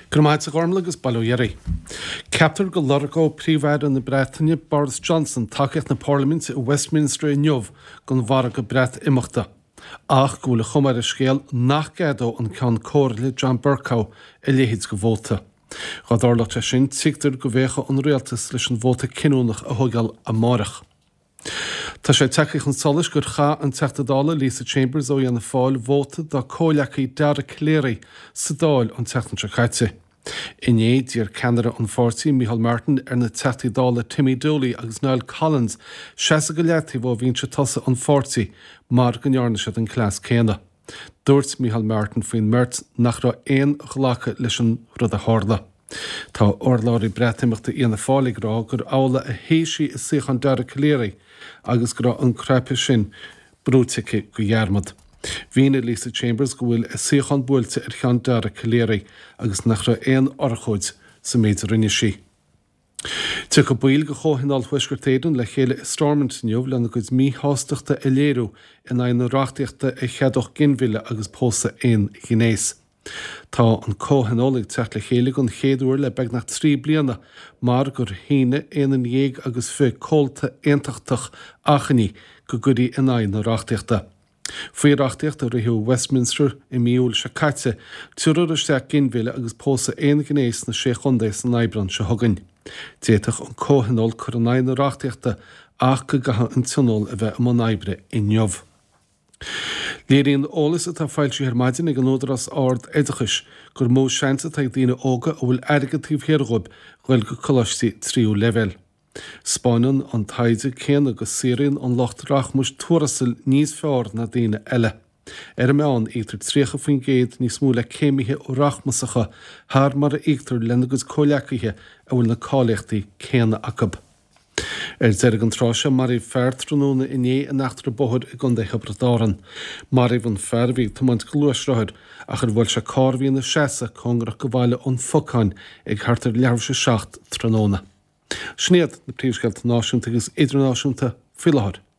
Gramaid sa gormlagus balúirí. Captar go lorgó príomhhaid in na Breataine Boris Johnson takeíocht na Parliament i Westminster in Neamh gon bhara go bret imeachta. Ach gúla chumar a scéal nach gadó an ceann cóirle John Bercow i léhéid go bhóta. Gadorlacht a sin tíigtar go bhécha an réaltas leis an bhóta cinúnach a thugáil a márach. Tá sé teach an solas gur cha an teachtadála Lisa Chambers ó dhéanana fáil bhóta dá cóleachaí deara cléirí sa dáil an teachtan chaite. Iné díar Canada an fórtaí Micheál Martin ar na teachtadála Timmy Dooley agus Niall Collins seasa go leataí bh bhíonn se tosa an fórtaí mar go nearna siad an clás céanna. Dúirt Micheál Martin faoin mert nach ra éon chhlacha leis an rud a tharla. Tá orláirí breitimeachta íana fálaigh rá gur ála a héisí is suach an deara cléirí agus gur an crepa sin brútice go dhearmad. Bhína Lisa Chambers go bhfuil is suach an buailte ar cheann deara cléirí agus nach ra éon orchóid sa méidir rinne sí. Tu go buil go chóhinál thuisgurtéidir le chéile is Stormont Neamh lena goid mí hásteachta i léirú in aon reachtaíochta i cheadoch ginmhile agus pósa éon ghinéis. Tá an cóhanólaigh teach le chéile an chéadúir le beag nach 3 bliana mar gur híine éanaan dhéag agus fé cólta aontachtach achaní go gurí in aon reachtaíochta. Faoi reachtaíocht a rithú Westminster i míúil se caite tuair isteach ginmhile agus pósa éon ghinéis na sé chundéis an Aibran se thugann. Déiteach an cóhanól chur an aon reachtaíochta ach go gatha an tunol a bheith am an Aibre in Neamh. Léiríonn ólas atá fáilte ar maidin ag an ódras ard éidechais gur mó seanta ag daoine óga a bhfuil airgatíh héargóib ghfuil go choláistí tríú level. Spáineann an taide céan agus Síríonn an locht rachmus tuarasal níos fearr na daoine eile. Ar meán ítar tríocha faoin géad níos mó le céimithe ó rachmasacha thar mar a ítar lena agus cóleacaithe a bhfuil na cáileachtaí céanna acab. Deir an tráise mar í feartranúna iné a nachtar bothir i gunda Hebridáran. Mar íh an fearhí tamant glúisráthir a chur bhfuil se cárbhíon na seasa congrach go bhile ón focáin ag hartar leabhar se 7 tróna. Snéad na príomhsceilt náisiúnta agus idirnáisiúnta fileáir.